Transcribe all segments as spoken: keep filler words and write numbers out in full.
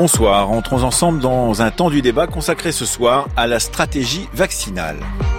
Bonsoir, entrons ensemble dans un temps du débat consacré ce soir à la stratégie vaccinale.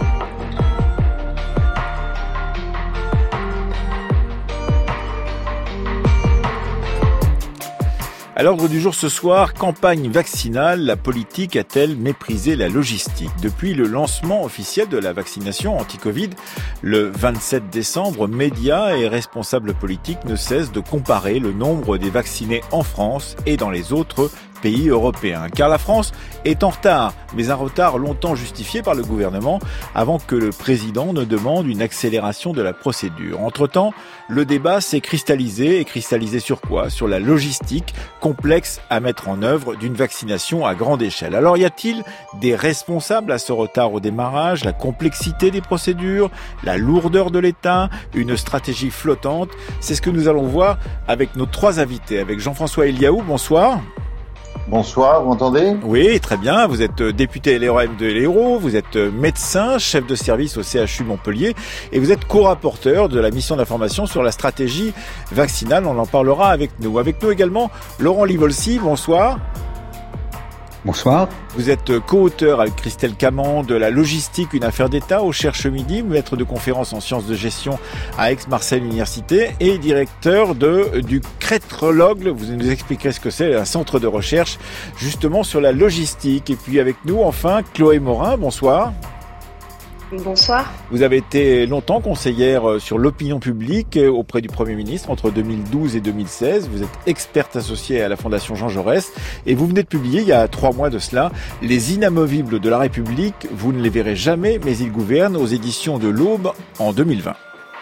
À l'ordre du jour ce soir, campagne vaccinale, la politique a-t-elle méprisé la logistique ? Depuis le lancement officiel de la vaccination anti-Covid, le vingt-sept décembre, médias et responsables politiques ne cessent de comparer le nombre des vaccinés en France et dans les autres pays européens. Car la France est en retard, mais un retard longtemps justifié par le gouvernement avant que le président ne demande une accélération de la procédure. Entre-temps, le débat s'est cristallisé. Et cristallisé sur quoi ? Sur la logistique complexe à mettre en œuvre d'une vaccination à grande échelle. Alors y a-t-il des responsables à ce retard au démarrage ? La complexité des procédures, la lourdeur de l'État, une stratégie flottante ? C'est ce que nous allons voir avec nos trois invités. Avec Jean-François Eliaou, bonsoir. Bonsoir, vous m'entendez ? Oui, très bien. Vous êtes député L R E M de l'Hérault, vous êtes médecin, chef de service au C H U Montpellier et vous êtes co-rapporteur de la mission d'information sur la stratégie vaccinale. On en parlera avec nous. Avec nous également Laurent Livolsi, bonsoir. Bonsoir. Vous êtes co-auteur avec Christelle Camand de La logistique, une affaire d'État au Cherche Midi, maître de conférences en sciences de gestion à Aix-Marseille Université et directeur de, du Crétrologue. Vous nous expliquerez ce que c'est, un centre de recherche justement sur la logistique. Et puis avec nous enfin Chloé Morin, bonsoir. Bonsoir. Vous avez été longtemps conseillère sur l'opinion publique auprès du Premier ministre entre deux mille douze et deux mille seize. Vous êtes experte associée à la Fondation Jean Jaurès et vous venez de publier il y a trois mois de cela Les inamovibles de la République. Vous ne les verrez jamais, mais ils gouvernent aux éditions de l'Aube en deux mille vingt.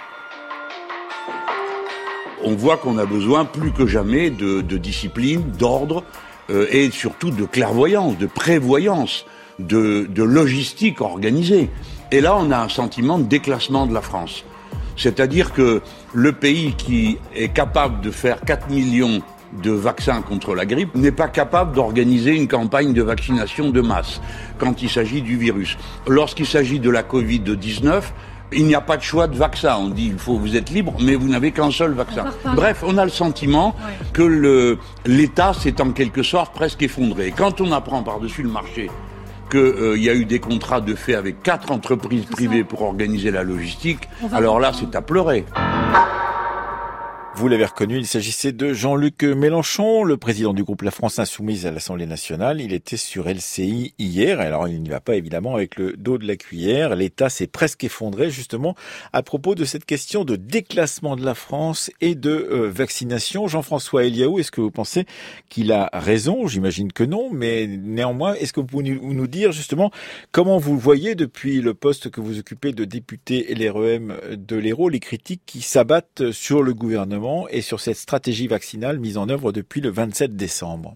On voit qu'on a besoin plus que jamais de, de discipline, d'ordre euh, et surtout de clairvoyance, de prévoyance, de, de logistique organisée. Et là, on a un sentiment de déclassement de la France. C'est-à-dire que le pays qui est capable de faire quatre millions de vaccins contre la grippe n'est pas capable d'organiser une campagne de vaccination de masse quand il s'agit du virus. Lorsqu'il s'agit de la covid dix-neuf, il n'y a pas de choix de vaccin. On dit, il faut, vous êtes libre, mais vous n'avez qu'un seul vaccin. Bref, on a le sentiment ouais. que le, l'État s'est en quelque sorte presque effondré. Et quand on apprend par-dessus le marché qu'il euh, y a eu des contrats de fait avec quatre entreprises privées pour organiser la logistique, alors là, c'est à pleurer. Vous l'avez reconnu, il s'agissait de Jean-Luc Mélenchon, le président du groupe La France Insoumise à l'Assemblée nationale. Il était sur L C I hier, alors il n'y va pas évidemment avec le dos de la cuillère. L'État s'est presque effondré justement à propos de cette question de déclassement de la France et de euh, vaccination. Jean-François Eliaou, est-ce que vous pensez qu'il a raison ? J'imagine que non, mais néanmoins, est-ce que vous pouvez nous dire justement comment vous voyez depuis le poste que vous occupez de député L R E M de l'Hérault, les critiques qui s'abattent sur le gouvernement et sur cette stratégie vaccinale mise en œuvre depuis le vingt-sept décembre.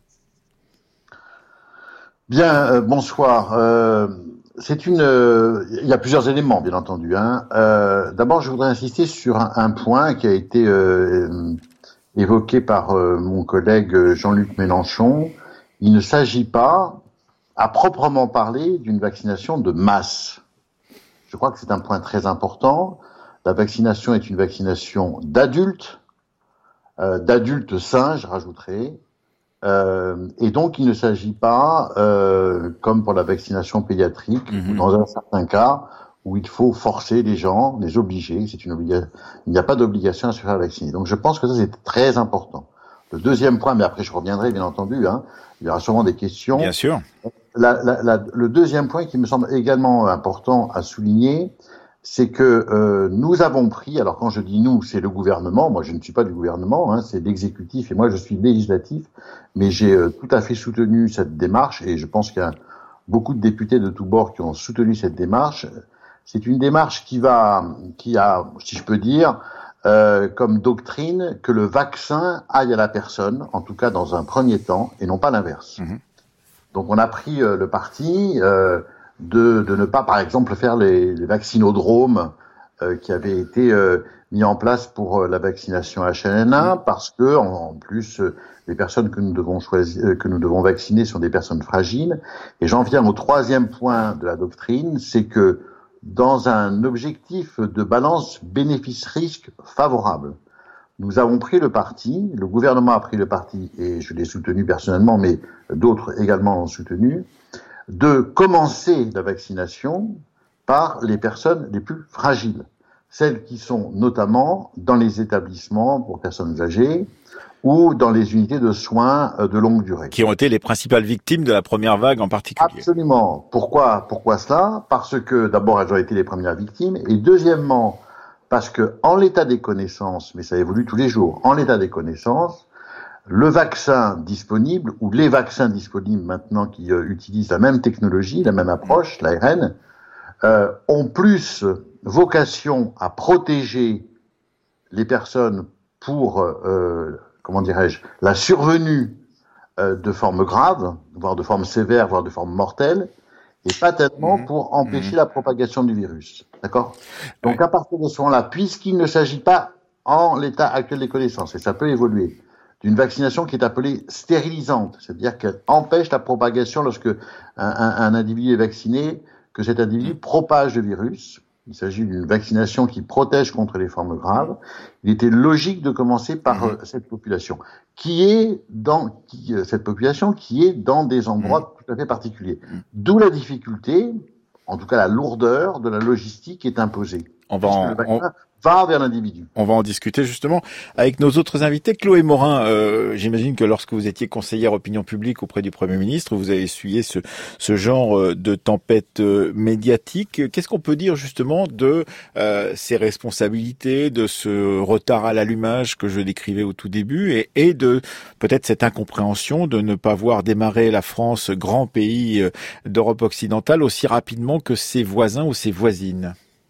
Bien, euh, bonsoir. Euh, c'est une, euh, il y a plusieurs éléments, bien entendu. Hein. Euh, d'abord, je voudrais insister sur un, un point qui a été euh, évoqué par euh, mon collègue Jean-Luc Mélenchon. Il ne s'agit pas, à proprement parler, d'une vaccination de masse. Je crois que c'est un point très important. La vaccination est une vaccination d'adultes, Euh, d'adultes sains, je rajouterai, euh, et donc il ne s'agit pas, euh, comme pour la vaccination pédiatrique, mmh. dans un certain cas où il faut forcer les gens, les obliger. C'est une obligation. Il n'y a pas d'obligation à se faire vacciner. Donc je pense que ça c'est très important. Le deuxième point, mais après je reviendrai bien entendu, hein, il y aura sûrement des questions. Bien sûr. La, la, la, le deuxième point qui me semble également important à souligner, c'est que euh, nous avons pris, alors quand je dis nous, c'est le gouvernement, moi je ne suis pas du gouvernement, hein, c'est l'exécutif et moi je suis législatif, mais j'ai euh, tout à fait soutenu cette démarche et je pense qu'il y a beaucoup de députés de tous bords qui ont soutenu cette démarche. C'est une démarche qui va, qui a, si je peux dire, euh, comme doctrine que le vaccin aille à la personne, en tout cas dans un premier temps, et non pas l'inverse. Mmh. Donc on a pris euh, le parti euh, De, de ne pas, par exemple, faire les, les vaccinodromes euh, qui avaient été euh, mis en place pour euh, la vaccination H N un, parce que, en, en plus, euh, les personnes que nous devons choisir, euh, que nous devons vacciner sont des personnes fragiles. Et j'en viens au troisième point de la doctrine, c'est que dans un objectif de balance bénéfice-risque favorable, nous avons pris le parti, le gouvernement a pris le parti, et je l'ai soutenu personnellement, mais d'autres également ont soutenu, de commencer la vaccination par les personnes les plus fragiles, celles qui sont notamment dans les établissements pour personnes âgées ou dans les unités de soins de longue durée. Qui ont été les principales victimes de la première vague en particulier. Absolument. Pourquoi, pourquoi cela? Parce que d'abord, elles ont été les premières victimes, et deuxièmement, parce que en l'état des connaissances, mais ça évolue tous les jours, en l'état des connaissances, le vaccin disponible, ou les vaccins disponibles maintenant qui euh, utilisent la même technologie, la même approche, l'A R N, euh, ont plus vocation à protéger les personnes pour, euh, comment dirais-je, la survenue euh, de formes graves, voire de formes sévères, voire de formes mortelles, et pas tellement mmh. pour empêcher mmh. la propagation du virus. D'accord? Donc, à partir de ce moment-là, puisqu'il ne s'agit pas, en l'état actuel des connaissances, et ça peut évoluer, d'une vaccination qui est appelée stérilisante, c'est-à-dire qu'elle empêche la propagation lorsque un, un, un individu est vacciné, que cet individu propage le virus. Il s'agit d'une vaccination qui protège contre les formes graves. Il était logique de commencer par mmh. euh, cette population, qui est dans qui, euh, cette population qui est dans des endroits mmh. tout à fait particuliers. Mmh. D'où la difficulté, en tout cas la lourdeur de la logistique qui est imposée. On va en, le vaccin on... va vers l'individu. On va en discuter justement avec nos autres invités. Chloé Morin, euh, j'imagine que lorsque vous étiez conseillère opinion publique auprès du Premier ministre, vous avez essuyé ce, ce genre de tempête médiatique. Qu'est-ce qu'on peut dire justement de euh, ces responsabilités, de ce retard à l'allumage que je décrivais au tout début, et, et de peut-être cette incompréhension de ne pas voir démarrer la France, grand pays d'Europe occidentale, aussi rapidement que ses voisins ou ses voisines?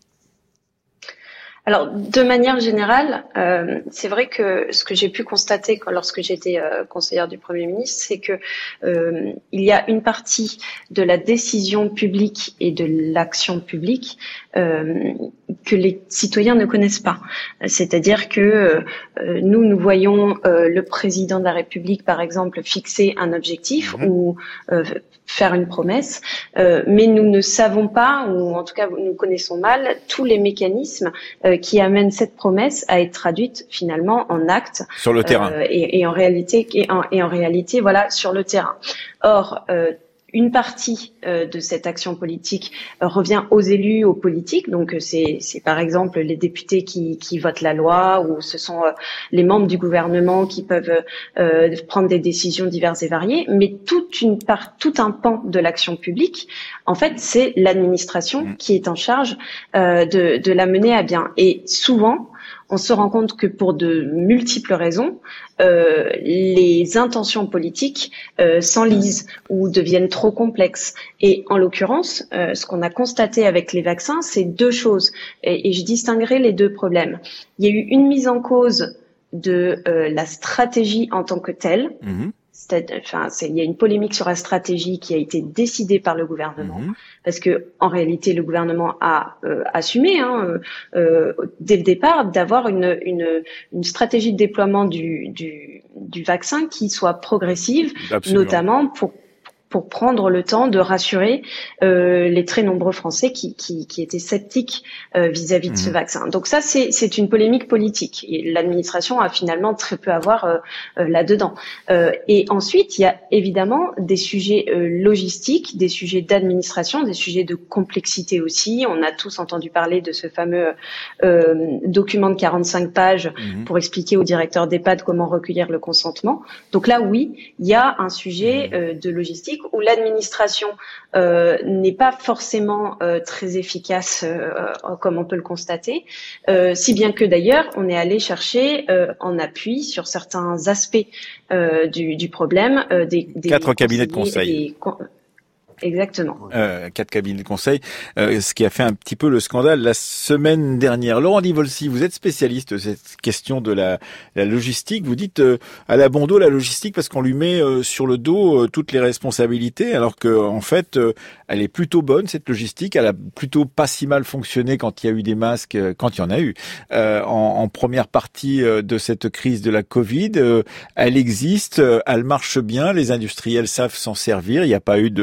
Alors, de manière générale, euh, c'est vrai que ce que j'ai pu constater quand, lorsque j'étais euh, conseillère du Premier ministre, c'est que euh, il y a une partie de la décision publique et de l'action publique euh, que les citoyens ne connaissent pas. C'est-à-dire que euh, nous, nous voyons euh, le président de la République, par exemple, fixer un objectif mmh. ou euh, faire une promesse, euh, mais nous ne savons pas, ou en tout cas nous connaissons mal, tous les mécanismes euh, qui amènent cette promesse à être traduite finalement en actes sur le terrain euh, et, et en réalité et en, et en réalité voilà sur le terrain. Or euh, une partie euh, de cette action politique euh, revient aux élus, aux politiques. Donc euh, c'est, c'est par exemple les députés qui, qui votent la loi, ou ce sont euh, les membres du gouvernement qui peuvent euh, prendre des décisions diverses et variées. Mais toute une part, tout un pan de l'action publique, en fait, c'est l'administration mmh. qui est en charge euh, de, de la mener à bien. Et souvent, on se rend compte que pour de multiples raisons, euh, les intentions politiques euh, s'enlisent ou deviennent trop complexes. Et en l'occurrence, euh, ce qu'on a constaté avec les vaccins, c'est deux choses. Et, et je distinguerai les deux problèmes. Il y a eu une mise en cause de euh, la stratégie en tant que telle. Mmh. Enfin, c'est, il y a une polémique sur la stratégie qui a été décidée par le gouvernement, mmh. parce que en réalité, le gouvernement a euh, assumé hein, euh, dès le départ d'avoir une, une, une stratégie de déploiement du, du, du vaccin qui soit progressive, Absolument. notamment pour pour prendre le temps de rassurer euh, les très nombreux Français qui, qui, qui étaient sceptiques euh, vis-à-vis de mmh. ce vaccin. Donc ça, c'est, c'est une polémique politique. Et l'administration a finalement très peu à voir euh, euh, là-dedans. Euh, et ensuite, il y a évidemment des sujets euh, logistiques, des sujets d'administration, des sujets de complexité aussi. On a tous entendu parler de ce fameux euh, document de quarante-cinq pages mmh. pour expliquer au directeur d'EHPAD comment recueillir le consentement. Donc là, oui, il y a un sujet euh, de logistique où l'administration euh, n'est pas forcément euh, très efficace, euh, comme on peut le constater, euh, si bien que d'ailleurs on est allé chercher euh, en appui sur certains aspects euh, du, du problème euh, des, des quatre cabinets de conseil. Des, Exactement. Euh, quatre cabinets de conseil, euh, ce qui a fait un petit peu le scandale la semaine dernière. Laurent Divolsi, vous êtes spécialiste de cette question de la, la logistique. Vous dites euh, à la bon dos la logistique parce qu'on lui met euh, sur le dos euh, toutes les responsabilités, alors que en fait, euh, elle est plutôt bonne cette logistique. Elle a plutôt pas si mal fonctionné quand il y a eu des masques, euh, quand il y en a eu euh, en, en première partie euh, de cette crise de la Covid. Euh, elle existe, euh, elle marche bien. Les industriels savent s'en servir. Il n'y a pas eu de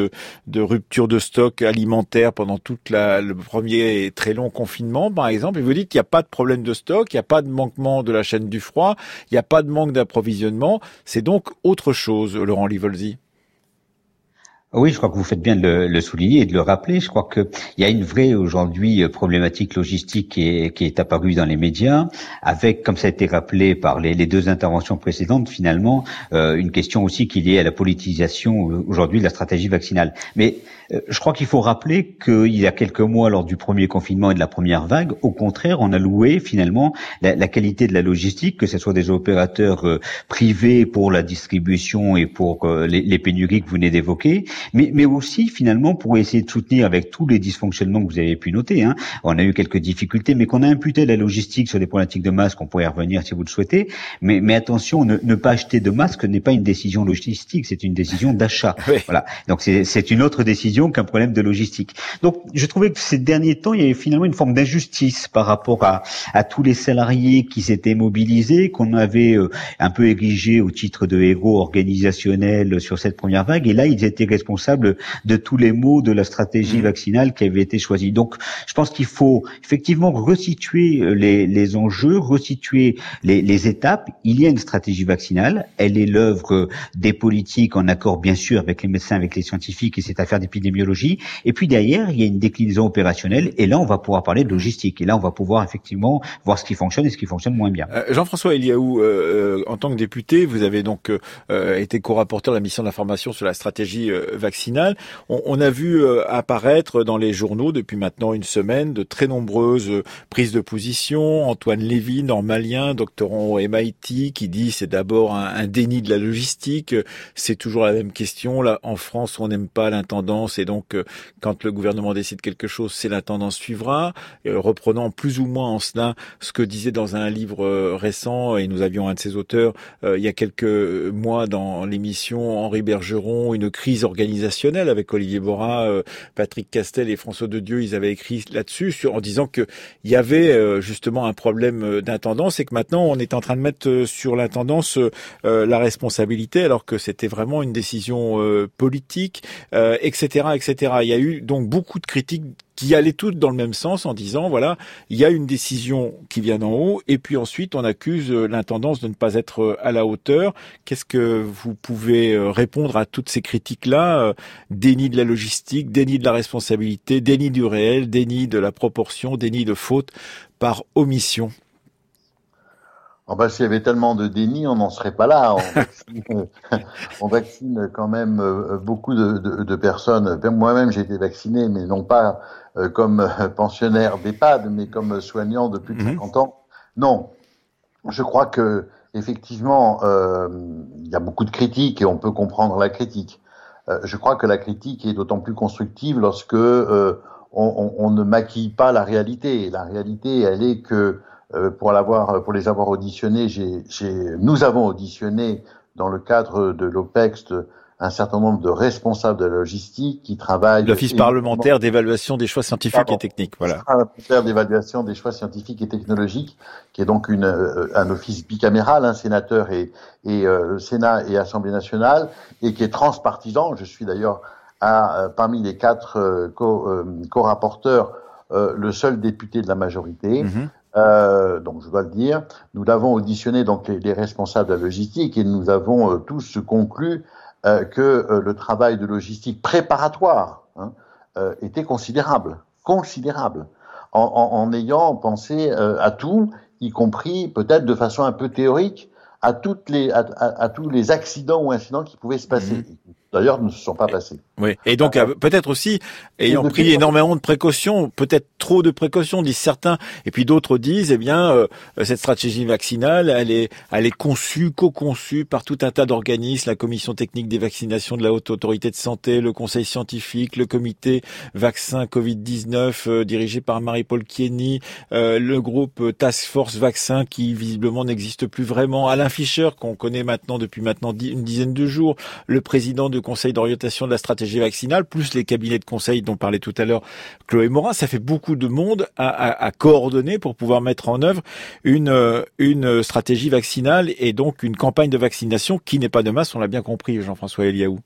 de rupture de stock alimentaire pendant toute la, le premier et très long confinement, par exemple, et vous dites qu'il n'y a pas de problème de stock, il n'y a pas de manquement de la chaîne du froid, il n'y a pas de manque d'approvisionnement. C'est donc autre chose, Laurent Livolsi. Oui, je crois que vous faites bien de le, le souligner et de le rappeler. Je crois qu'il y a une vraie aujourd'hui problématique logistique qui est, qui est apparue dans les médias, avec, comme ça a été rappelé par les, les deux interventions précédentes, finalement, euh, une question aussi qui est liée à la politisation aujourd'hui de la stratégie vaccinale. Mais euh, je crois qu'il faut rappeler qu'il y a quelques mois, lors du premier confinement et de la première vague, au contraire, on a loué finalement la, la qualité de la logistique, que ce soit des opérateurs euh, privés pour la distribution et pour euh, les, les pénuries que vous venez d'évoquer, Mais, mais aussi finalement pour essayer de soutenir avec tous les dysfonctionnements que vous avez pu noter. Hein, on a eu quelques difficultés, mais qu'on a imputé la logistique sur les problématiques de masques. On pourrait y revenir si vous le souhaitez. Mais, mais attention, ne, ne pas acheter de masques n'est pas une décision logistique, c'est une décision d'achat. Oui. Voilà. Donc c'est, c'est une autre décision qu'un problème de logistique. Donc je trouvais que ces derniers temps, il y avait finalement une forme d'injustice par rapport à, à tous les salariés qui s'étaient mobilisés, qu'on avait euh, un peu érigés au titre de héros organisationnels sur cette première vague. Et là, ils étaient responsables de tous les maux de la stratégie mmh. vaccinale qui avait été choisie. Donc, je pense qu'il faut effectivement resituer les, les enjeux, resituer les, les étapes. Il y a une stratégie vaccinale. Elle est l'œuvre des politiques en accord, bien sûr, avec les médecins, avec les scientifiques et cette affaire d'épidémiologie. Et puis derrière, il y a une déclinaison opérationnelle. Et là, on va pouvoir parler de logistique. Et là, on va pouvoir effectivement voir ce qui fonctionne et ce qui fonctionne moins bien. Euh, Jean-François Eliaou, euh, en tant que député, vous avez donc euh, été co-rapporteur de la mission d'information sur la stratégie euh, vaccinale. On, on a vu euh, apparaître dans les journaux depuis maintenant une semaine de très nombreuses euh, prises de position. Antoine Lévy, normalien, doctorant au M I T, qui dit c'est d'abord un, un déni de la logistique. C'est toujours la même question. Là, en France, on n'aime pas l'intendance et donc euh, quand le gouvernement décide quelque chose, c'est l'intendance suivra. Euh, reprenant plus ou moins en cela ce que disait dans un livre euh, récent, et nous avions un de ses auteurs euh, il y a quelques mois dans l'émission Henri Bergeron, une crise organisationnelle avec Olivier Borat, euh, Patrick Castel et François Dedieu. Ils avaient écrit là-dessus sur, en disant que il y avait euh, justement un problème d'intendance et que maintenant on est en train de mettre sur l'intendance euh, la responsabilité, alors que c'était vraiment une décision euh, politique, euh, et cetera, et cetera. Il y a eu donc beaucoup de critiques qui allaient toutes dans le même sens en disant, voilà, il y a une décision qui vient d'en haut et puis ensuite on accuse l'intendance de ne pas être à la hauteur. Qu'est-ce que vous pouvez répondre à toutes ces critiques-là? Déni de la logistique, déni de la responsabilité, déni du réel, déni de la proportion, déni de faute par omission. Oh ben, s'il y avait tellement de déni, on n'en serait pas là. On vaccine, on vaccine quand même beaucoup de, de, de personnes. Moi-même, j'ai été vacciné, mais non pas comme pensionnaire d'EHPAD, mais comme soignant de plus de cinquante ans. Non, je crois que effectivement, euh, il y a beaucoup de critiques et on peut comprendre la critique. Euh, je crois que la critique est d'autant plus constructive lorsque euh, on, on, on ne maquille pas la réalité. La réalité, elle est que Euh, pour l'avoir, pour les avoir auditionnés, j'ai, j'ai, nous avons auditionné dans le cadre de l'OPEX un certain nombre de responsables de la logistique qui travaillent. L'Office parlementaire d'évaluation des choix scientifiques Pardon, et techniques, voilà. L'Office parlementaire d'évaluation des choix scientifiques et technologiques, qui est donc une, euh, un office bicaméral, un sénateur et, et euh, Sénat et Assemblée nationale, et qui est transpartisan. Je suis d'ailleurs à, euh, parmi les quatre euh, co, euh, co-rapporteurs, euh, le seul député de la majorité. Mm-hmm. Euh, donc je dois le dire, nous l'avons auditionné donc les, les responsables de la logistique et nous avons euh, tous conclu euh, que euh, le travail de logistique préparatoire hein, euh, était considérable, considérable, en, en, en ayant pensé euh, à tout, y compris peut-être de façon un peu théorique à toutes les à, à, à tous les accidents ou incidents qui pouvaient se passer. Mmh. D'ailleurs, ne se sont pas passés. Oui. Et donc, euh, peut-être aussi, ayant pris énormément de précautions, peut-être trop de précautions, disent certains, et puis d'autres disent, eh bien, euh, cette stratégie vaccinale, elle est, elle est conçue, co-conçue par tout un tas d'organismes, la commission technique des vaccinations de la Haute Autorité de Santé, le conseil scientifique, le comité vaccin covid dix-neuf, euh, dirigé par Marie-Paul Kieny, euh, le groupe Task Force Vaccin, qui visiblement n'existe plus vraiment, Alain Fischer, qu'on connaît maintenant depuis maintenant une dizaine de jours, le président de conseil d'orientation de la stratégie vaccinale, plus les cabinets de conseil dont parlait tout à l'heure Chloé Morin. Ça fait beaucoup de monde à, à, à coordonner pour pouvoir mettre en œuvre une, une stratégie vaccinale et donc une campagne de vaccination qui n'est pas de masse, on l'a bien compris, Jean-François Eliaou.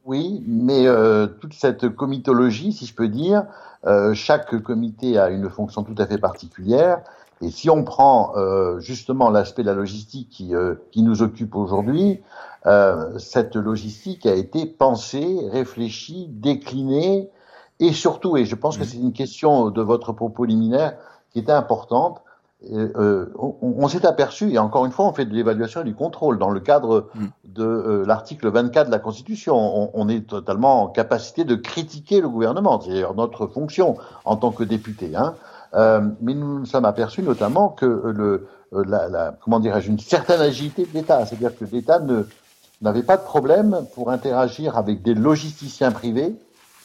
Oui, mais euh, toute cette comitologie, si je peux dire, euh, chaque comité a une fonction tout à fait particulière. Et si on prend euh, justement l'aspect de la logistique qui, euh, qui nous occupe aujourd'hui, euh, cette logistique a été pensée, réfléchie, déclinée, et surtout, et je pense que c'est une question de votre propos liminaire qui était importante, Euh, on, on s'est aperçu, et encore une fois, on fait de l'évaluation et du contrôle dans le cadre de euh, l'article vingt-quatre de la Constitution. On, on est totalement en capacité de critiquer le gouvernement, c'est d'ailleurs notre fonction en tant que député. Hein. Euh, mais nous nous sommes aperçus notamment que le, la, la, comment dirais-je, une certaine agilité de l'État, c'est-à-dire que l'État ne n'avait pas de problème pour interagir avec des logisticiens privés,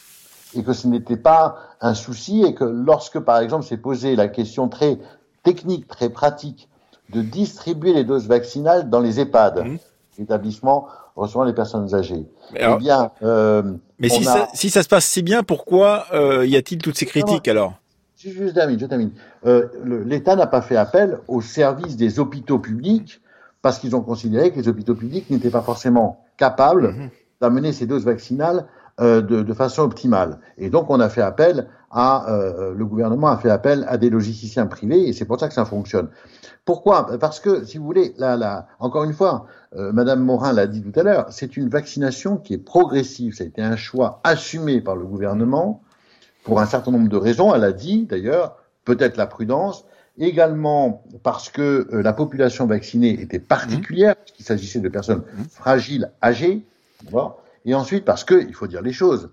et que ce n'était pas un souci, et que lorsque, par exemple, s'est posée la question très technique, très pratique, de distribuer les doses vaccinales dans les EHPAD, mmh. établissements recevant les personnes âgées. Mais alors, eh bien, euh, mais si, a... ça, si ça se passe si bien, pourquoi euh, y a-t-il toutes ces critiques non, alors? Je, je termine, je termine. Euh, le, L'État n'a pas fait appel au service des hôpitaux publics parce qu'ils ont considéré que les hôpitaux publics n'étaient pas forcément capables mmh. d'amener ces doses vaccinales euh, de, de façon optimale. Et donc, on a fait appel à, euh, le gouvernement a fait appel à des logisticiens privés, et c'est pour ça que ça fonctionne. Pourquoi? Parce que, si vous voulez, là, là, encore une fois, euh, Madame Morin l'a dit tout à l'heure, c'est une vaccination qui est progressive. Ça a été un choix assumé par le gouvernement pour un certain nombre de raisons. Elle a dit, d'ailleurs, peut-être la prudence, également parce que euh, la population vaccinée était particulière, parce qu'il s'agissait de personnes fragiles, âgées, d'abord, et ensuite parce que, il faut dire les choses,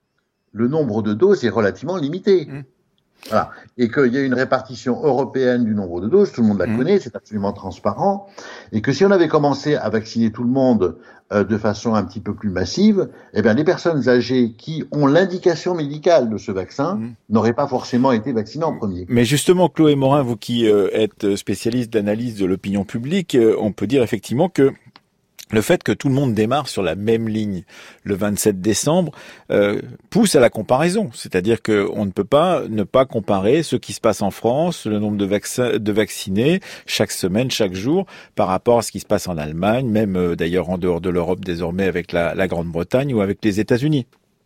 le nombre de doses est relativement limité. Mmh. Voilà. Et qu'il y a une répartition européenne du nombre de doses, tout le monde la mmh. connaît, c'est absolument transparent. Et que si on avait commencé à vacciner tout le monde euh, de façon un petit peu plus massive, eh bien, les personnes âgées qui ont l'indication médicale de ce vaccin mmh. n'auraient pas forcément été vaccinées en premier. Mais justement, Chloé Morin, vous qui euh, êtes spécialiste d'analyse de l'opinion publique, euh, on peut dire effectivement que le fait que tout le monde démarre sur la même ligne le vingt-sept décembre euh, pousse à la comparaison. C'est-à-dire qu'on ne peut pas ne pas comparer ce qui se passe en France, le nombre de, vaccins, de vaccinés chaque semaine, chaque jour, par rapport à ce qui se passe en Allemagne, même euh, d'ailleurs en dehors de l'Europe désormais avec la, la Grande-Bretagne ou avec les États-Unis.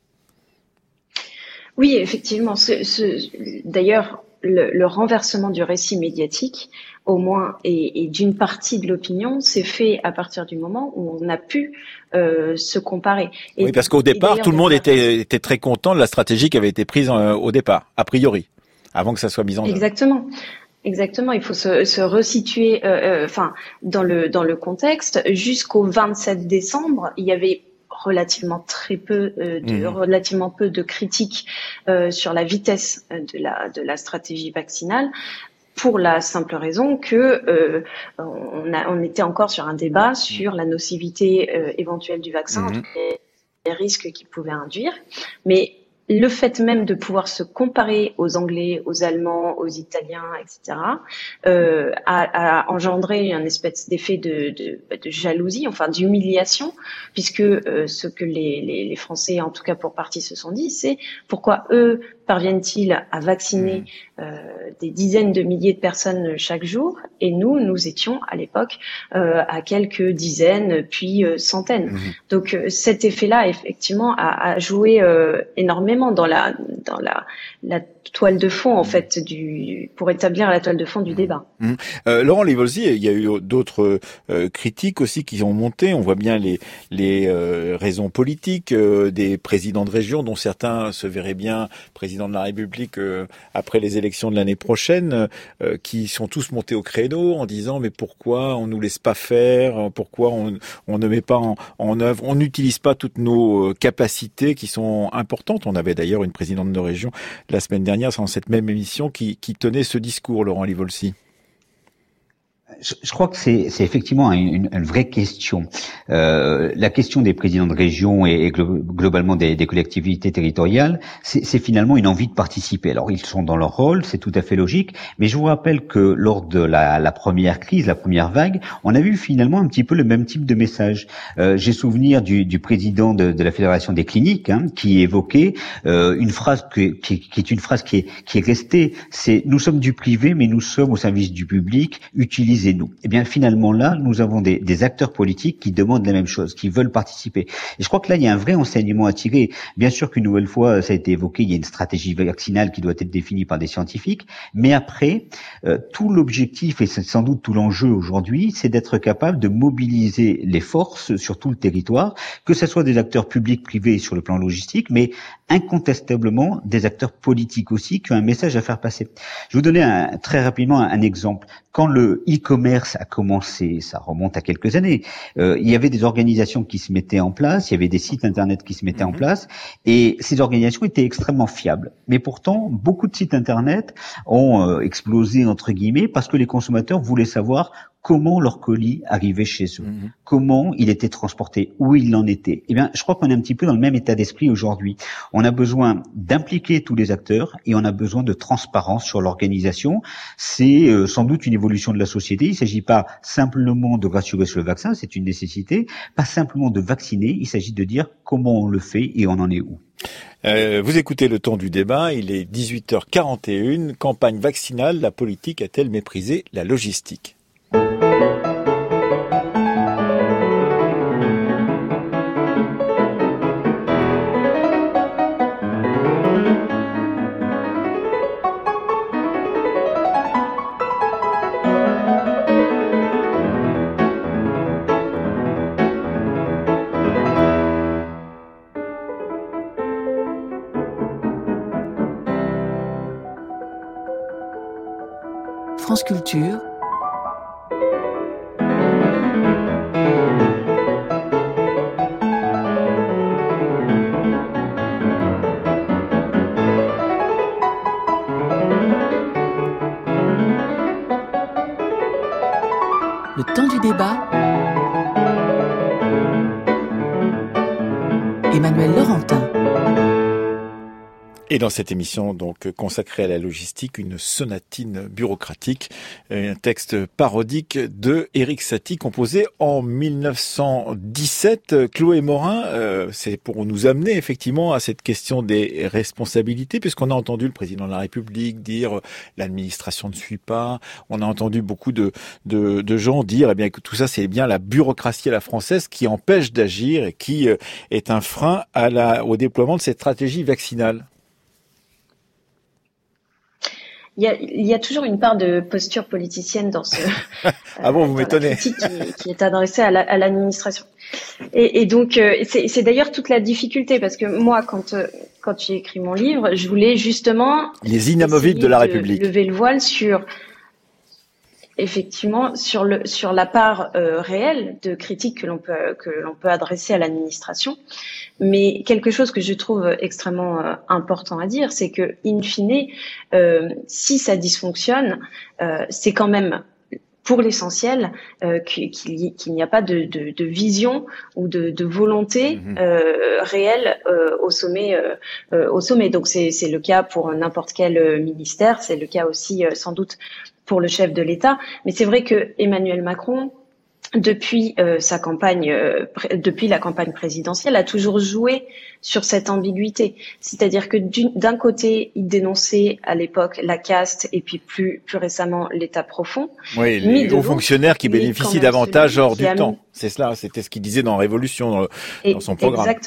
Oui, effectivement. Ce, ce, d'ailleurs, le, le renversement du récit médiatique, au moins, et, et d'une partie de l'opinion, s'est fait à partir du moment où on a pu euh, se comparer. Et, oui, parce qu'au départ, tout le monde était, était très content de la stratégie qui avait été prise en, au départ, a priori, avant que ça soit mis en œuvre. Exactement. Exactement, il faut se, se resituer, euh, euh, enfin, dans le dans le contexte. Jusqu'au vingt-sept décembre, il y avait relativement très peu euh, de mmh. relativement peu de critiques euh, sur la vitesse de la de la stratégie vaccinale, pour la simple raison que euh, on, a, on était encore sur un débat sur la nocivité euh, éventuelle du vaccin, mmh. les, les risques qu'il pouvait induire, mais le fait même de pouvoir se comparer aux Anglais, aux Allemands, aux Italiens, et cetera, euh, a, a engendré un espèce d'effet de, de, de jalousie, enfin d'humiliation, puisque euh, ce que les, les, les Français, en tout cas pour partie, se sont dit, c'est pourquoi eux parviennent-ils à vacciner euh, des dizaines de milliers de personnes chaque jour, et nous, nous étions à l'époque euh, à quelques dizaines, puis euh, centaines. Mmh. Donc euh, cet effet-là, effectivement, a, a joué euh, énormément dans la dans la, la toile de fond, en fait, du pour établir la toile de fond du débat. Mmh. Euh, Laurent Livolsi, il y a eu d'autres euh, critiques aussi qui ont monté. On voit bien les les euh, raisons politiques euh, des présidents de région, dont certains se verraient bien président de la République euh, après les élections de l'année prochaine, euh, qui sont tous montés au créneau en disant mais pourquoi on nous laisse pas faire, pourquoi on, on ne met pas en, en œuvre, on n'utilise pas toutes nos capacités qui sont importantes. On avait d'ailleurs une présidente de région la semaine dernière dans cette même émission qui, qui tenait ce discours, Laurent Livolsi. Je, je crois que c'est, c'est effectivement une, une vraie question. Euh, la question des présidents de région et, et globalement des, des collectivités territoriales, c'est, c'est finalement une envie de participer. Alors ils sont dans leur rôle, c'est tout à fait logique, mais je vous rappelle que lors de la, la première crise, la première vague, on a vu finalement un petit peu le même type de message. Euh, j'ai souvenir du, du président de, de la Fédération des cliniques hein, qui évoquait euh, une phrase qui, qui, qui est une phrase qui est, qui est restée, c'est « nous sommes du privé, mais nous sommes au service du public, utilisez mobilisez-nous. Eh bien, finalement, là, nous avons des, des acteurs politiques qui demandent la même chose, qui veulent participer. Et je crois que là, il y a un vrai enseignement à tirer. Bien sûr qu'une nouvelle fois, ça a été évoqué, il y a une stratégie vaccinale qui doit être définie par des scientifiques. Mais après, euh, tout l'objectif, et c'est sans doute tout l'enjeu aujourd'hui, c'est d'être capable de mobiliser les forces sur tout le territoire, que ce soit des acteurs publics, privés sur le plan logistique, mais incontestablement des acteurs politiques aussi qui ont un message à faire passer. Je vais vous donner un, très rapidement un, un exemple. Quand le e-commerce a commencé, ça remonte à quelques années, euh, il y avait des organisations qui se mettaient en place, il y avait des sites internet qui se mettaient mmh. en place, et ces organisations étaient extrêmement fiables. Mais pourtant, beaucoup de sites internet ont euh, explosé, entre guillemets, parce que les consommateurs voulaient savoir comment leur colis arrivait chez eux, mmh. comment il était transporté, où il en était. Eh bien, je crois qu'on est un petit peu dans le même état d'esprit aujourd'hui. On a besoin d'impliquer tous les acteurs et on a besoin de transparence sur l'organisation. C'est euh, sans doute une évolution de la société. Il ne s'agit pas simplement de rassurer sur le vaccin, c'est une nécessité. Pas simplement de vacciner, il s'agit de dire comment on le fait et on en est où. Euh, vous écoutez le temps du débat, il est dix-huit heures quarante et une. Campagne vaccinale, la politique a-t-elle méprisé la logistique ? France Culture. Le temps du débat. Emmanuel Laurentin. Et dans cette émission donc consacrée à la logistique, une sonatine bureaucratique, un texte parodique de Éric Satie composé en mille neuf cent dix-sept. Chloé Morin, euh, c'est pour nous amener effectivement à cette question des responsabilités, puisqu'on a entendu le président de la République dire euh, l'administration ne suit pas. On a entendu beaucoup de, de, de gens dire eh bien que tout ça c'est bien la bureaucratie à la française qui empêche d'agir et qui euh, est un frein à la, au déploiement de cette stratégie vaccinale. Il y, a, il y a toujours une part de posture politicienne dans ce ah bon, vous m'étonnez. Critique qui, qui est adressée à, la, à l'administration. Et, et donc, euh, c'est, c'est d'ailleurs toute la difficulté, parce que moi, quand euh, quand j'ai écrit mon livre, je voulais justement les inamovibles de la République, de lever le voile sur effectivement sur le sur la part euh, réelle de critiques que l'on peut que l'on peut adresser à l'administration. Mais quelque chose que je trouve extrêmement euh, important à dire, c'est que, in fine, euh, si ça dysfonctionne, euh, c'est quand même, pour l'essentiel, euh, qu'il, y, qu'il n'y a pas de, de, de vision ou de, de volonté euh, réelle euh, au sommet. Euh, euh, au sommet. Donc c'est, c'est le cas pour n'importe quel ministère, c'est le cas aussi euh, sans doute pour le chef de l'État. Mais c'est vrai que Emmanuel Macron, depuis euh, sa campagne, euh, pr- depuis la campagne présidentielle, a toujours joué sur cette ambiguïté. C'est-à-dire que d'un côté, il dénonçait à l'époque la caste et puis plus plus récemment l'État profond. Oui, les hauts fonctionnaires qui bénéficient d'avantages hors du temps. C'est cela, c'était ce qu'il disait dans Révolution, dans, le, dans son programme. Exact.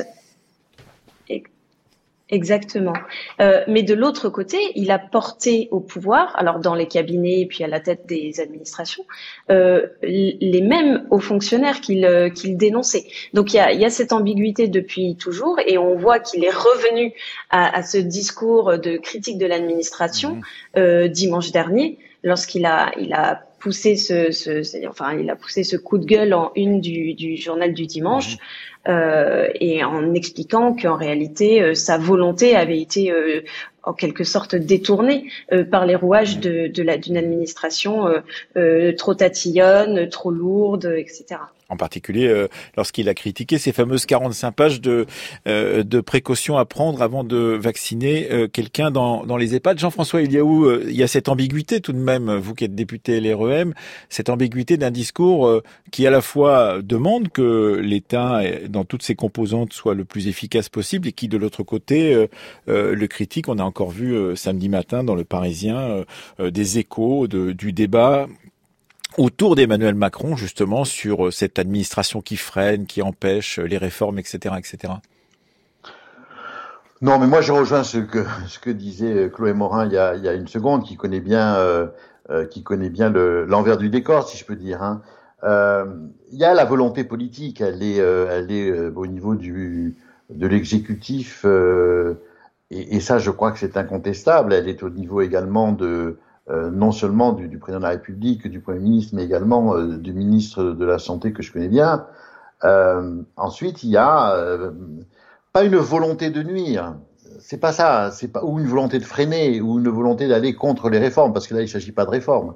Exactement. Euh, mais de l'autre côté, il a porté au pouvoir, alors dans les cabinets et puis à la tête des administrations, euh, les mêmes hauts fonctionnaires qu'il euh, qu'il dénonçait. Donc il y a, il y a cette ambiguïté depuis toujours, et on voit qu'il est revenu à, à ce discours de critique de l'administration mmh. euh, dimanche dernier, lorsqu'il a il a poussé ce, ce enfin il a poussé ce coup de gueule en une du, du journal du dimanche. Mmh. Euh, et en expliquant qu'en réalité euh, sa volonté avait été euh, en quelque sorte détournée euh, par les rouages de, de la, d'une administration euh, euh, trop tatillonne, trop lourde, et cetera. En particulier euh, lorsqu'il a critiqué ces fameuses quarante-cinq pages de, euh, de précautions à prendre avant de vacciner euh, quelqu'un dans, dans les EHPAD. Jean-François Eliaou, euh, il y a cette ambiguïté tout de même, vous qui êtes député L R E M, cette ambiguïté d'un discours euh, qui à la fois demande que l'État, dans toutes ses composantes, soit le plus efficace possible et qui de l'autre côté euh, euh, le critique. On a encore vu euh, samedi matin dans Le Parisien euh, euh, des échos de, du débat autour d'Emmanuel Macron, justement, sur cette administration qui freine, qui empêche les réformes, et cetera, et cetera. Non, mais moi je rejoins ce que ce que disait Chloé Morin il y a il y a une seconde, qui connaît bien euh, euh, qui connaît bien le l'envers du décor, si je peux dire. Hein. Euh, il y a la volonté politique, elle est euh, elle est euh, au niveau du de l'exécutif euh, et, et ça je crois que c'est incontestable. Elle est au niveau également de euh, non seulement du, du président de la République, du Premier ministre, mais également euh, du ministre de la Santé que je connais bien. Euh, ensuite il y a euh, pas une volonté de nuire, c'est pas ça, c'est pas ou une volonté de freiner ou une volonté d'aller contre les réformes, parce que là il s'agit pas de réformes.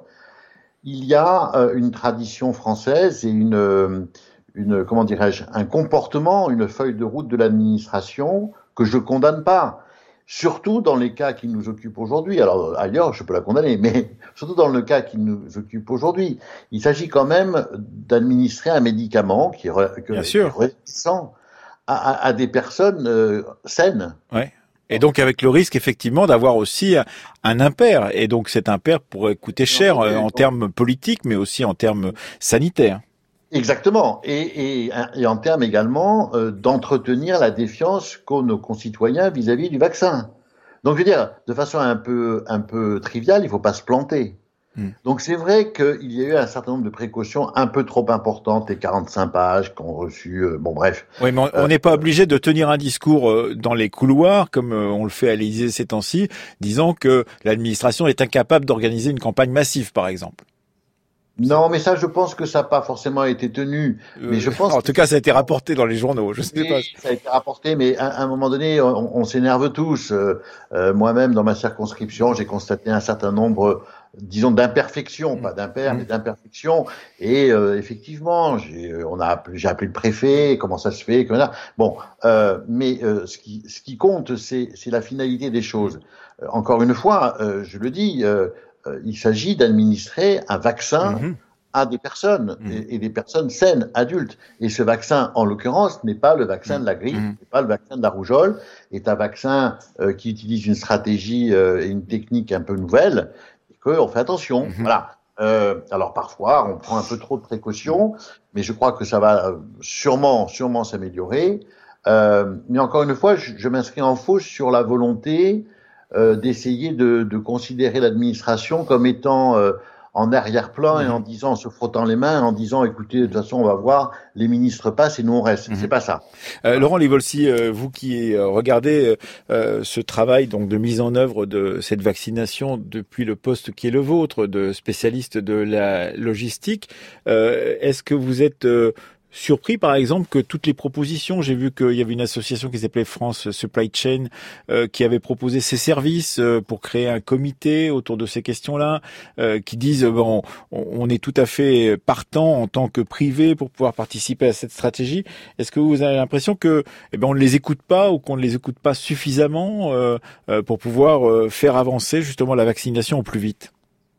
Il y a euh, une tradition française et une, euh, une comment dirais-je, un comportement, une feuille de route de l'administration que je condamne pas. Surtout dans les cas qui nous occupent aujourd'hui. Alors ailleurs, je peux la condamner, mais surtout dans le cas qui nous occupe aujourd'hui. Il s'agit quand même d'administrer un médicament qui est, que, Bien sûr. qui est résistant À, à, à des personnes euh, saines. Ouais. Et donc avec le risque effectivement d'avoir aussi un, un impair. Et donc cet impair pourrait coûter cher euh, en termes politiques, mais aussi en termes sanitaires. Exactement. Et, et, et en termes également euh, d'entretenir la défiance qu'ont nos concitoyens vis-à-vis du vaccin. Donc je veux dire, de façon un peu un peu triviale, il faut pas se planter. Hmm. Donc c'est vrai qu'il y a eu un certain nombre de précautions un peu trop importantes, les quarante-cinq pages qu'ont reçues, euh, bon bref. Oui, mais on n'est euh, pas obligé de tenir un discours euh, dans les couloirs, comme euh, on le fait à l'Élysée ces temps-ci, disant que l'administration est incapable d'organiser une campagne massive, par exemple. Non, mais ça, je pense que ça n'a pas forcément été tenu. Euh, mais je pense en tout cas, ça a été rapporté dans les journaux. Je sais oui, pas. Ça a été rapporté, mais à, à un moment donné, on, on s'énerve tous. Euh, euh, moi-même, dans ma circonscription, j'ai constaté un certain nombre, disons, d'imperfections, mmh. pas d'impairs, mmh. mais d'imperfections. Et euh, effectivement, j'ai, on a, appelé, j'ai appelé le préfet. Comment ça se fait? Comment ça... Bon, euh, mais euh, ce qui, ce qui compte, c'est, c'est la finalité des choses. Euh, encore une fois, euh, je le dis. Euh, Euh, il s'agit d'administrer un vaccin mmh. à des personnes, mmh. et, et des personnes saines, adultes. Et ce vaccin, en l'occurrence, n'est pas le vaccin mmh. de la grippe, mmh. n'est pas le vaccin de la rougeole, est un vaccin euh, qui utilise une stratégie euh, et une technique un peu nouvelle, et qu'on fait attention. Mmh. Voilà. Euh, alors parfois, on prend un peu trop de précautions, mais je crois que ça va sûrement, sûrement s'améliorer. Euh, mais encore une fois, je, je m'inscris en faux sur la volonté Euh, d'essayer de, de considérer l'administration comme étant euh, en arrière-plan mmh. et en disant, en se frottant les mains, en disant, écoutez, de toute façon, on va voir, les ministres passent et nous on reste. Mmh. C'est pas ça. Euh, Laurent Livolsi, euh, vous qui euh, regardez euh, ce travail donc de mise en œuvre de cette vaccination depuis le poste qui est le vôtre, de spécialiste de la logistique, euh, est-ce que vous êtes euh, surpris, par exemple, que toutes les propositions, j'ai vu qu'il y avait une association qui s'appelait France Supply Chain euh, qui avait proposé ses services euh, pour créer un comité autour de ces questions-là, euh, qui disent bon, on, on est tout à fait partant en tant que privé pour pouvoir participer à cette stratégie. Est-ce que vous avez l'impression que eh ben on ne les écoute pas ou qu'on ne les écoute pas suffisamment euh, euh, pour pouvoir euh, faire avancer justement la vaccination au plus vite?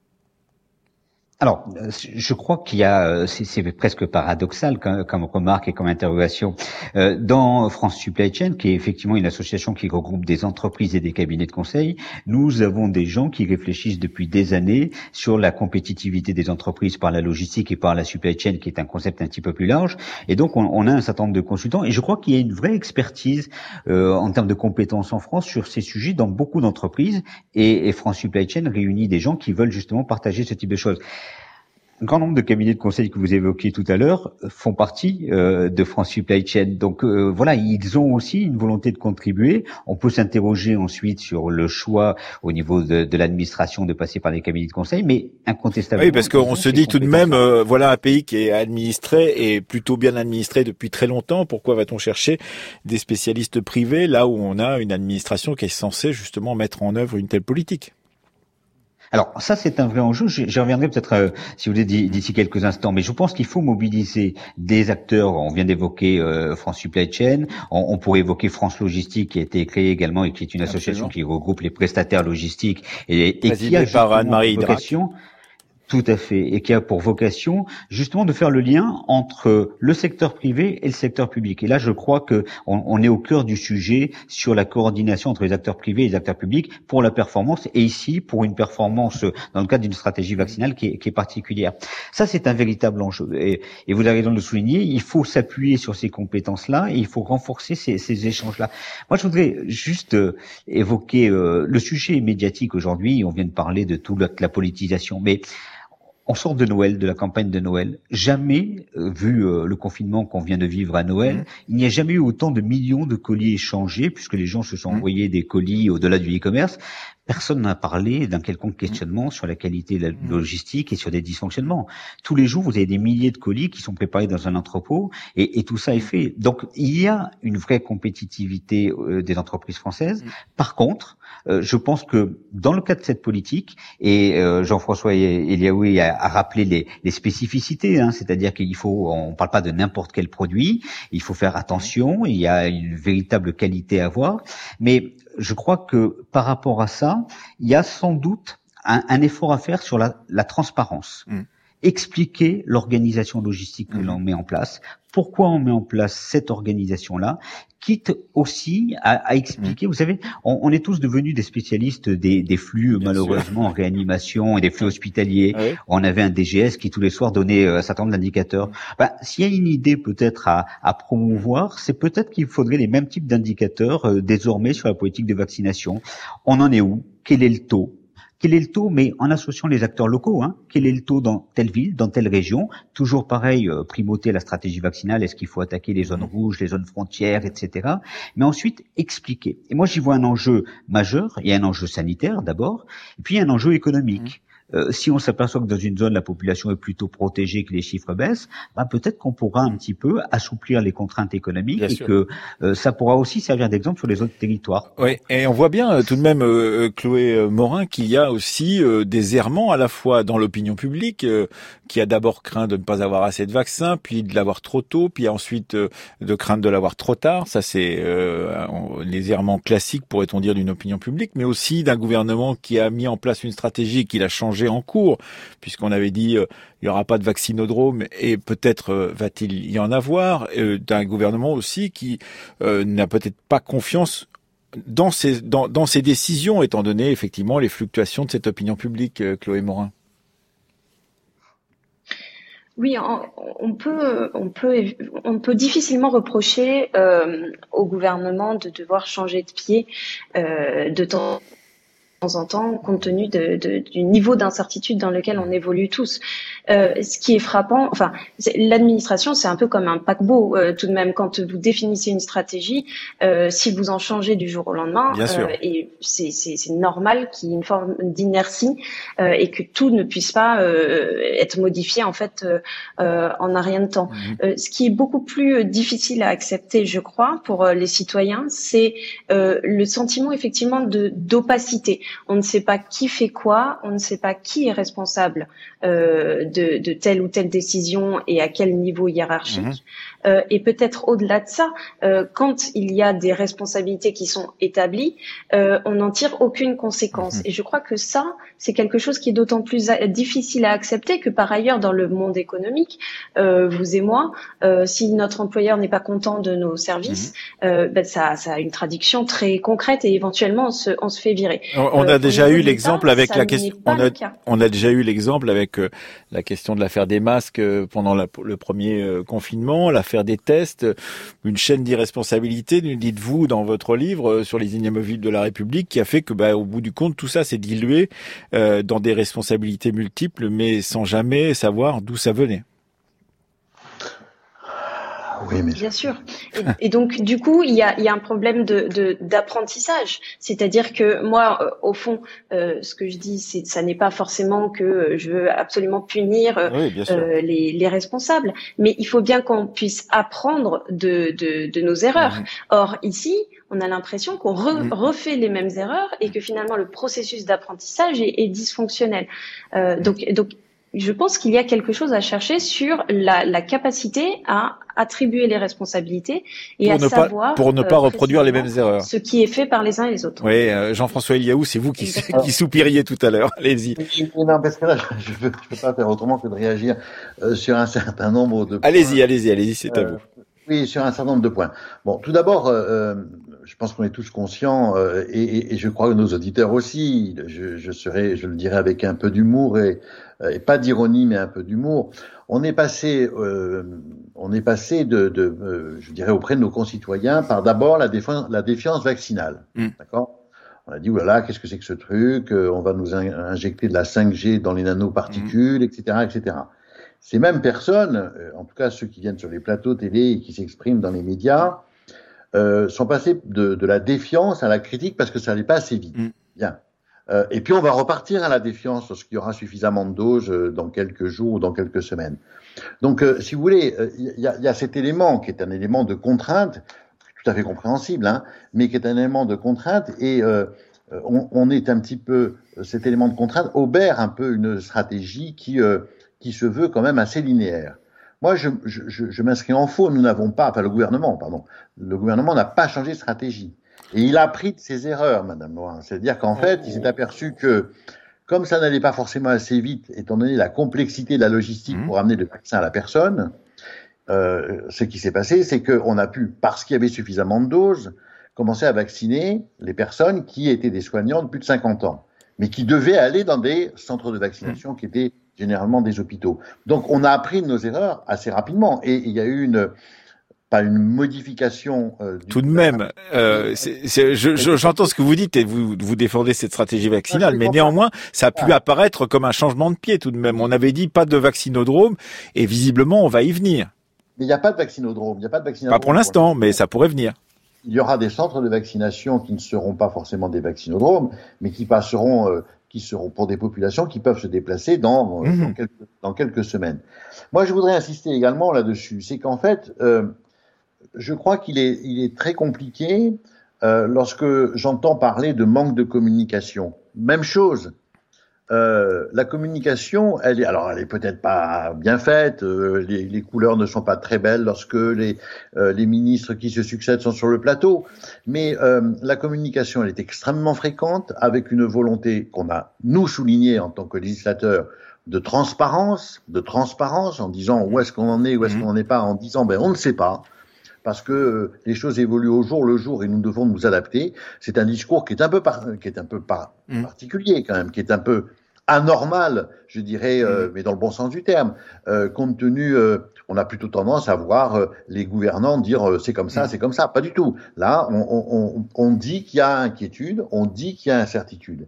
Alors, je crois qu'il y a, c'est, c'est presque paradoxal comme, comme remarque et comme interrogation. Euh, dans France Supply Chain, qui est effectivement une association qui regroupe des entreprises et des cabinets de conseil, nous avons des gens qui réfléchissent depuis des années sur la compétitivité des entreprises par la logistique et par la supply chain, qui est un concept un petit peu plus large. Et donc, on, on a un certain nombre de consultants. Et je crois qu'il y a une vraie expertise euh, en termes de compétences en France sur ces sujets dans beaucoup d'entreprises. Et, et France Supply Chain réunit des gens qui veulent justement partager ce type de choses. Un grand nombre de cabinets de conseil que vous évoquiez tout à l'heure font partie euh, de France Supply Chain. Donc euh, voilà, ils ont aussi une volonté de contribuer. On peut s'interroger ensuite sur le choix au niveau de, de l'administration de passer par des cabinets de conseil, mais incontestablement... Oui, parce qu'on se dit tout de même, euh, voilà un pays qui est administré et plutôt bien administré depuis très longtemps. Pourquoi va-t-on chercher des spécialistes privés là où on a une administration qui est censée justement mettre en œuvre une telle politique ? Alors ça, c'est un vrai enjeu. J'y reviendrai peut-être, euh, si vous voulez, d'ici quelques instants. Mais je pense qu'il faut mobiliser des acteurs. On vient d'évoquer euh, France Supply Chain. On, on pourrait évoquer France Logistique, qui a été créée également et qui est une association Absolument. qui regroupe les prestataires logistiques et, et qui a par Anne-Marie Drac. Tout à fait, et qui a pour vocation justement de faire le lien entre le secteur privé et le secteur public. Et là, je crois que on, on est au cœur du sujet sur la coordination entre les acteurs privés et les acteurs publics pour la performance, et ici pour une performance dans le cadre d'une stratégie vaccinale qui est, qui est particulière. Ça, c'est un véritable enjeu. Et, et vous avez raison de le souligner, il faut s'appuyer sur ces compétences-là et il faut renforcer ces, ces échanges-là. Moi, je voudrais juste euh, évoquer euh, le sujet médiatique aujourd'hui. On vient de parler de toute la, la politisation, mais on sort de Noël, de la campagne de Noël. Jamais, euh, vu euh, le confinement qu'on vient de vivre à Noël, mmh. il n'y a jamais eu autant de millions de colis échangés, puisque les gens se sont mmh. envoyés des colis au-delà du e-commerce. Personne n'a parlé d'un quelconque questionnement sur la qualité de la logistique et sur des dysfonctionnements. Tous les jours, vous avez des milliers de colis qui sont préparés dans un entrepôt et, et tout ça est fait. Donc, il y a une vraie compétitivité euh, des entreprises françaises. Par contre, euh, je pense que dans le cadre de cette politique, et euh, Jean-François Eliaoui a, a rappelé les, les spécificités, hein, c'est-à-dire qu'il faut, on parle pas de n'importe quel produit, il faut faire attention, il y a une véritable qualité à avoir, mais je crois que par rapport à ça, il y a sans doute un, un effort à faire sur la, la transparence. Mmh. Expliquer l'organisation logistique que mmh. l'on met en place, pourquoi on met en place cette organisation-là, quitte aussi à, à expliquer, mmh. vous savez, on, on est tous devenus des spécialistes des, des flux, bien malheureusement, sûr. En réanimation et des flux hospitaliers. Ah oui. On avait un D G S qui tous les soirs donnait un certain nombre d'indicateurs. Mmh. Ben, s'il y a une idée peut-être à, à promouvoir, c'est peut-être qu'il faudrait les mêmes types d'indicateurs euh, désormais sur la politique de vaccination. On en est où? Quel est le taux? Quel est le taux, mais en associant les acteurs locaux, hein, quel est le taux dans telle ville, dans telle région? Toujours pareil, euh, primauté la stratégie vaccinale, est-ce qu'il faut attaquer les zones rouges, les zones frontières, et cetera. Mais ensuite, expliquer. Et moi, j'y vois un enjeu majeur. Il y a un enjeu sanitaire d'abord, et puis il y a un enjeu économique. Mmh. Euh, si on s'aperçoit que dans une zone, la population est plutôt protégée, que les chiffres baissent, ben peut-être qu'on pourra un petit peu assouplir les contraintes économiques bien et sûr. que euh, ça pourra aussi servir d'exemple sur les autres territoires. Oui, et on voit bien euh, tout de même, euh, Chloé Morin, qu'il y a aussi euh, des errements à la fois dans l'opinion publique, euh, qui a d'abord craint de ne pas avoir assez de vaccins, puis de l'avoir trop tôt, puis ensuite euh, de craindre de l'avoir trop tard. Ça, c'est euh, les errements classiques, pourrait-on dire, d'une opinion publique, mais aussi d'un gouvernement qui a mis en place une stratégie qu'il a changée en cours, puisqu'on avait dit euh, il n'y aura pas de vaccinodrome et peut-être euh, va-t-il y en avoir, euh, d'un gouvernement aussi qui euh, n'a peut-être pas confiance dans ses, dans, dans ses décisions, étant donné effectivement les fluctuations de cette opinion publique, euh, Chloé Morin. Oui, on, on peut, on peut, on peut difficilement reprocher euh, au gouvernement de devoir changer de pied euh, de temps temps en temps, compte tenu de, de, du niveau d'incertitude dans lequel on évolue tous. Euh, ce qui est frappant, enfin, c'est, l'administration, c'est un peu comme un paquebot, euh, tout de même, quand vous définissez une stratégie, euh, si vous en changez du jour au lendemain, euh, et c'est, c'est, c'est normal qu'il y ait une forme d'inertie euh, et que tout ne puisse pas euh, être modifié, en fait, euh, euh, en un rien de temps. Mmh. Euh, ce qui est beaucoup plus difficile à accepter, je crois, pour euh, les citoyens, c'est euh, le sentiment, effectivement, de d'opacité. On ne sait pas qui fait quoi, on ne sait pas qui est responsable euh, de, de telle ou telle décision et à quel niveau hiérarchique. Mmh. Euh, et peut-être au-delà de ça, euh, quand il y a des responsabilités qui sont établies, euh, on n'en tire aucune conséquence. Mmh. Et je crois que ça, c'est quelque chose qui est d'autant plus a- difficile à accepter que par ailleurs, dans le monde économique, euh, vous et moi, euh, si notre employeur n'est pas content de nos services, mmh. euh, ben ça, ça a une traduction très concrète et éventuellement on se, on se fait virer. On a déjà eu l'exemple avec la question. On a, on a déjà eu l'exemple avec euh, la question de l'affaire des masques euh, pendant la, le premier euh, confinement, l'affaire des tests, euh, une chaîne d'irresponsabilité, dites-vous dans votre livre euh, sur les inamovibles de la République, qui a fait que, bah, au bout du compte, tout ça s'est dilué euh, dans des responsabilités multiples, mais sans jamais savoir d'où ça venait. Oui, mais bien sûr. Et, et donc, du coup, il y a, il y a un problème de, de, d'apprentissage. C'est-à-dire que moi, euh, au fond, euh, ce que je dis, c'est, ça n'est pas forcément que je veux absolument punir euh, oui, euh, les, les responsables, mais il faut bien qu'on puisse apprendre de, de, de nos erreurs. Mmh. Or, ici, on a l'impression qu'on re, mmh. refait les mêmes erreurs et que finalement, le processus d'apprentissage est, est dysfonctionnel. Euh, donc, donc je pense qu'il y a quelque chose à chercher sur la, la capacité à attribuer les responsabilités et pour à ne savoir pas, pour ne pas euh, reproduire les mêmes erreurs. Ce qui est fait par les uns et les autres. Oui, euh, Jean-François Eliaou, c'est vous qui, qui soupiriez tout à l'heure. Allez-y. Non, parce que là, je ne peux, peux pas faire autrement que de réagir euh, sur un certain nombre de points. Allez-y, allez-y, allez-y, c'est euh, à vous. Oui, sur un certain nombre de points. Bon, tout d'abord, euh, je pense qu'on est tous conscients, euh, et, et, et je crois que nos auditeurs aussi, je, je serai, je le dirai avec un peu d'humour et, et pas d'ironie, mais un peu d'humour. On est passé, euh, on est passé de, de euh, je dirais, auprès de nos concitoyens par d'abord la défiance, la défiance vaccinale, mmh. d'accord. On a dit, oulala, qu'est-ce que c'est que ce truc? On va nous in- injecter de la cinq G dans les nanoparticules, mmh. et cetera, et cetera. Ces mêmes personnes, en tout cas ceux qui viennent sur les plateaux télé et qui s'expriment dans les médias, euh, sont passés de, de la défiance à la critique parce que ça n'allait pas assez vite. Mmh. Bien. Euh, et puis on va repartir à la défiance lorsqu'il y aura suffisamment de doses euh, dans quelques jours ou dans quelques semaines. Donc, euh, si vous voulez, il euh, y, a, y a cet élément qui est un élément de contrainte, tout à fait compréhensible, hein, mais qui est un élément de contrainte et euh, on, on est un petit peu, cet élément de contrainte obère un peu une stratégie qui euh, qui se veut quand même assez linéaire. Moi, je, je, je m'inscris en faux. Nous n'avons pas, enfin le gouvernement, pardon, le gouvernement n'a pas changé de stratégie. Et il a appris de ses erreurs, Madame Morin. C'est-à-dire qu'en fait, il s'est aperçu que, comme ça n'allait pas forcément assez vite, étant donné la complexité de la logistique mmh. pour amener le vaccin à la personne, euh, ce qui s'est passé, c'est qu'on a pu, parce qu'il y avait suffisamment de doses, commencer à vacciner les personnes qui étaient des soignants de plus de cinquante ans, mais qui devaient aller dans des centres de vaccination mmh. qui étaient généralement des hôpitaux. Donc, on a appris de nos erreurs assez rapidement. Et il y a eu une, pas une modification. Euh, du Tout de même, euh, c'est, c'est, je, je, j'entends ce que vous dites et vous, vous défendez cette stratégie vaccinale, mais néanmoins, ça a pu apparaître comme un changement de pied tout de même. On avait dit pas de vaccinodrome et visiblement, on va y venir. Mais il n'y a pas de vaccinodrome. Il n'y a pas de vaccinodrome. Pas pour l'instant, mais ça pourrait venir. Il y aura des centres de vaccination qui ne seront pas forcément des vaccinodromes, mais qui passeront. Euh, qui seront pour des populations qui peuvent se déplacer dans, mmh. dans, quelques, dans quelques semaines. Moi, je voudrais insister également là-dessus, c'est qu'en fait, euh, je crois qu'il est, il est très compliqué euh, lorsque j'entends parler de manque de communication. Même chose, euh, la communication, elle est, alors elle est peut-être pas bien faite, euh, les, les couleurs ne sont pas très belles lorsque les, euh, les ministres qui se succèdent sont sur le plateau, mais euh, la communication, elle est extrêmement fréquente, avec une volonté qu'on a, nous, soulignée en tant que législateurs, de transparence, de transparence, en disant où est-ce qu'on en est, où est-ce qu'on n'en est pas, en disant ben on ne sait pas, parce que euh, les choses évoluent au jour le jour et nous devons nous adapter. C'est un discours qui est un peu, par, qui est un peu par, mmh. particulier quand même, qui est un peu anormal, je dirais, euh, mais dans le bon sens du terme, euh, compte tenu, euh, on a plutôt tendance à voir euh, les gouvernants dire euh, c'est comme ça, c'est comme ça. Pas du tout. Là, on, on, on dit qu'il y a inquiétude, on dit qu'il y a incertitude.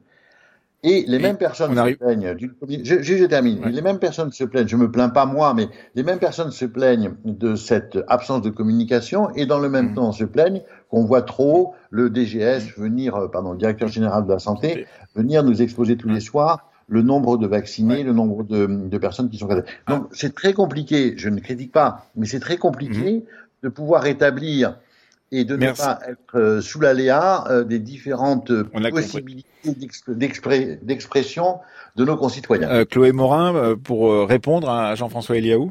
Et les Et mêmes personnes arrive... se plaignent d'une je, je, je termine. Ouais. Les mêmes personnes se plaignent, je me plains pas moi, mais les mêmes personnes se plaignent de cette absence de communication et dans le même mmh. temps se plaignent qu'on voit trop le D G S venir, euh, pardon, le directeur général de la santé, venir nous exposer tous les soirs le nombre de vaccinés, ouais. le nombre de, de personnes qui sont cadrées. Donc, ah. c'est très compliqué, je ne critique pas, mais c'est très compliqué mmh. de pouvoir établir et de Merci. ne pas être euh, sous l'aléa euh, des différentes possibilités d'expré- d'expression de nos concitoyens. Euh, Chloé Morin, euh, pour euh, répondre à Jean-François Eliaou.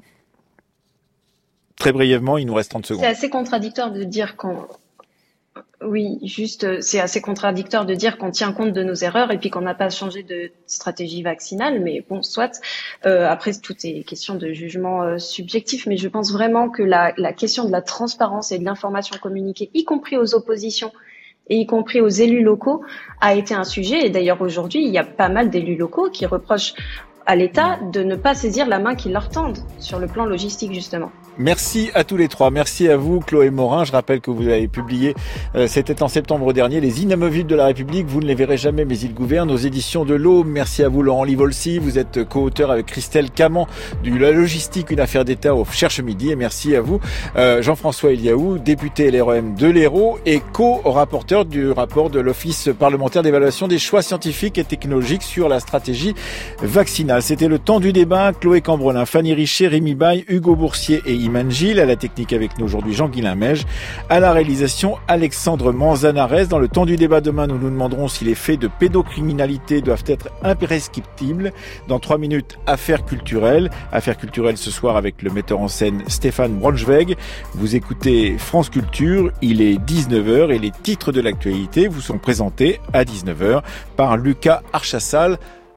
Très brièvement, il nous reste trente secondes. C'est assez contradictoire de dire qu'on... Oui, juste, c'est assez contradictoire de dire qu'on tient compte de nos erreurs et puis qu'on n'a pas changé de stratégie vaccinale, mais bon, soit. Euh, après, tout est question de jugement euh, subjectif, mais je pense vraiment que la, la question de la transparence et de l'information communiquée, y compris aux oppositions et y compris aux élus locaux, a été un sujet. Et d'ailleurs, aujourd'hui, il y a pas mal d'élus locaux qui reprochent à l'État de ne pas saisir la main qui leur tendent sur le plan logistique, justement. Merci à tous les trois. Merci à vous, Chloé Morin. Je rappelle que vous avez publié, euh, c'était en septembre dernier, Les Inamovibles de la République. Vous ne les verrez jamais, mais ils gouvernent, aux éditions de l'Aube. Merci à vous, Laurent Livolsi. Vous êtes co-auteur avec Christelle Camant du La Logistique, une affaire d'État au Cherche Midi. Et merci à vous, euh, Jean-François Eliaou, député L R E M de l'Hérault et co-rapporteur du rapport de l'Office parlementaire d'évaluation des choix scientifiques et technologiques sur la stratégie vaccinale. C'était le temps du débat. Chloé Cambrelin, Fanny Richer, Rémi Baille, Hugo Boursier et Iman Gilles, à la technique avec nous aujourd'hui Jean-Guilain Mège, à la réalisation Alexandre Manzanares. Dans le temps du débat demain, nous nous demanderons si les faits de pédocriminalité doivent être imprescriptibles. Dans trois minutes, affaires culturelles. Affaires culturelles ce soir avec le metteur en scène Stéphane Braunschweig. Vous écoutez France Culture, il est dix-neuf heures et les titres de l'actualité vous sont présentés à dix-neuf heures par Lucas Archassal.